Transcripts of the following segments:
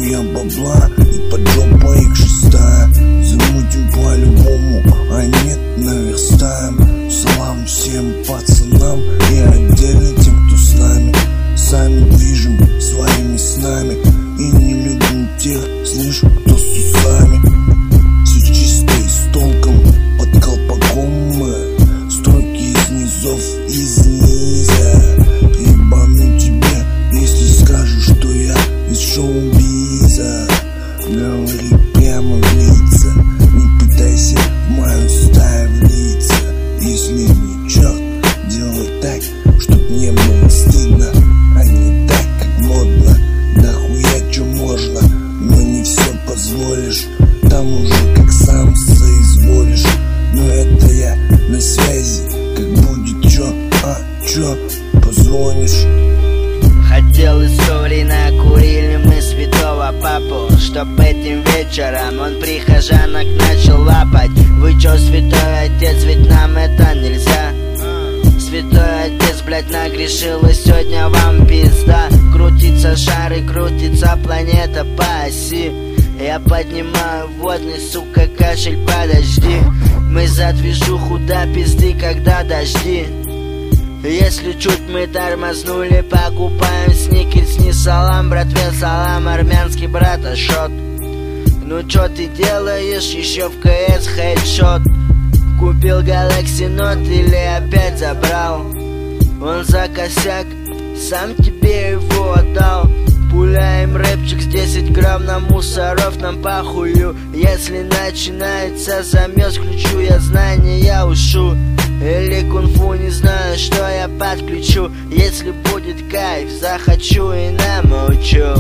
я бабла и под жопой их шестая. Замутим по-любому, а нет, наверстаем. Салам всем пацанам и отдельно тем, кто с нами. Сами движем своими снами и не любим тех, слышь, кто с усами. Все чисто и с толком, под колпаком мы. Строки из низов, из низа. Ебану тебе, если скажешь, что я из шоу-биза. Говори прямо в лица, не пытайся в мою стаю влиться. Если не черт, делай так, чтоб не было стыдно, а не так, как модно. Да хуя чё можно, но не все позволишь. Там уже как сам соизволишь. Но это я на связи, как будет чё, чё, позвонишь. Хотел истории, накурили мы святого папу, чтоб этим вечером он прихожанок начал лапать. Вы чё, святой отец, ведь нам это нельзя. Святой отец, блядь, нагрешил, и сегодня вам пизда. Крутится шар и крутится планета по оси. Я поднимаю водный, сука, кашель, подожди. Мы за движуху до пизды, когда дожди. Если чуть мы тормознули, покупаем сникерс, не салам, братве, салам, армянский брата, шот. Ну чё ты делаешь, еще в КС хедшот? Купил Galaxy Note или опять забрал? Он за косяк, сам тебе его отдал. Пуляем рэпчик с 10 грамм на мусоров, нам похую. Если начинается замес, включу я знания, ушу. Или кунг-фу, не знаю, что я подключу. Если будет кайф, захочу и намучу.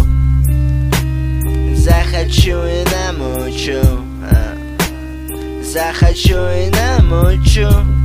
Захочу и намучу. Захочу и намучу.